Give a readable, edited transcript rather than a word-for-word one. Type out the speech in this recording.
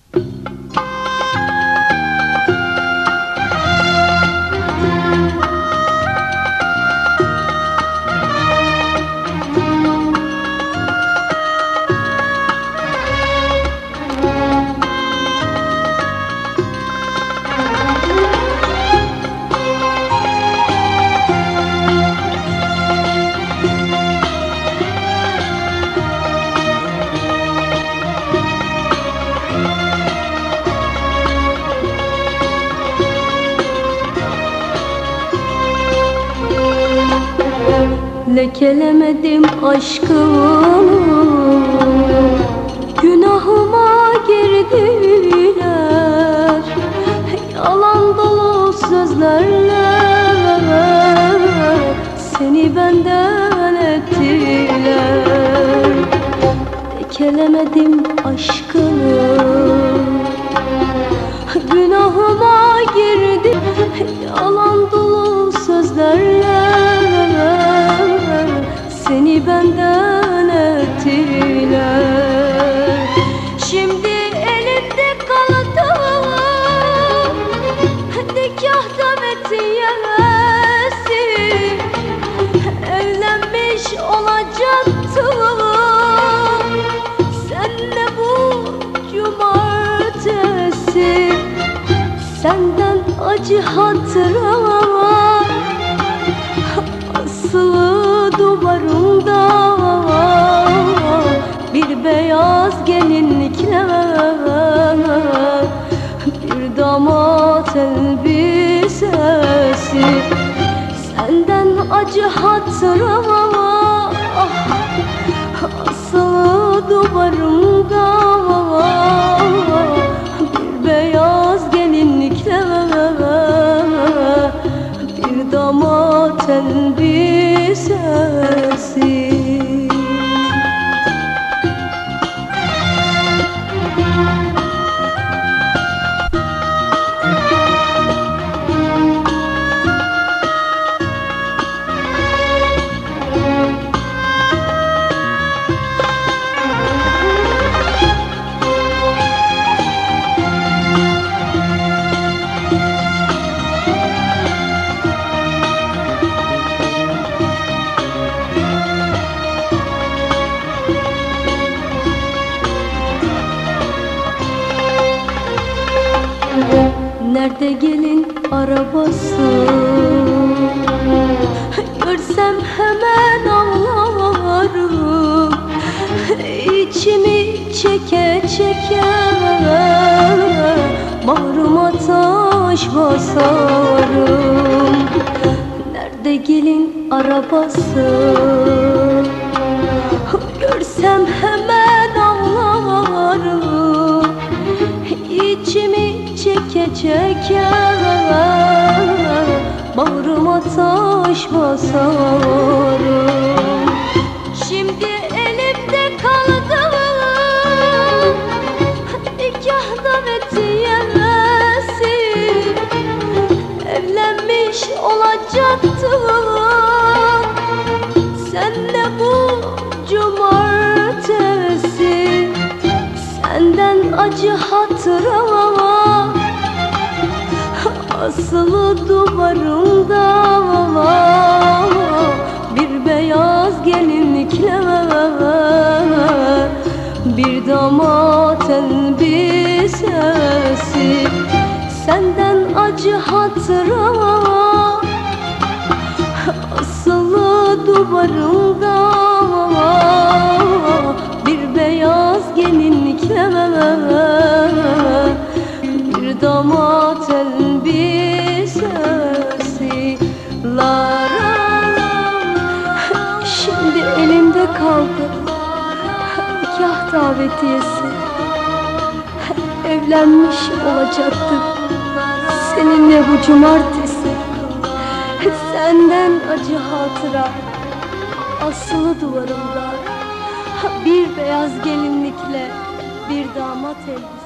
Lekelemedim aşkımı, günahıma girdiler. Yalan dolu sözlerle seni benden ettiler. Lekelemedim aşkını, günahıma girdi. Yalan dolu sözlerle seni benden ettiler. Şimdi elimde kaldı nikah davetiyesi. Evlenmiş olacaktım senle bu cumartesi. Senden acı hatıra asılı duvarımda, bir beyaz gelinlikle bir damat elbisesi. Senden acı hatıra asılı duvarımda, bir beyaz gelinlikle bir damat elbisesi. Nerede gelin arabası? Görsem hemen ağlarım. İçimi çeke çeke bağrıma taş basarım. Nerede gelin arabası? Görsem hemen ağlarım. İçimi çeke çeke bağrıma taş basarım. Şimdi elimde kaldı nikah davetiyesi. Evlenmiş olacaktım senle bu cumartesi. Senden acı hatıra asılı duvarımda, bir beyaz gelinlikle bir damat elbisesi. Senden acı hatıra asılı duvarımda, bir beyaz gelinlikle bir damat elbisesi. Şimdi elimde kaldı nikah davetiyesi. Evlenmiş olacaktık seninle bu cumartesi. Senden acı hatıra asılı duvarımda, bir beyaz gelinlikle bir damat elbisesi.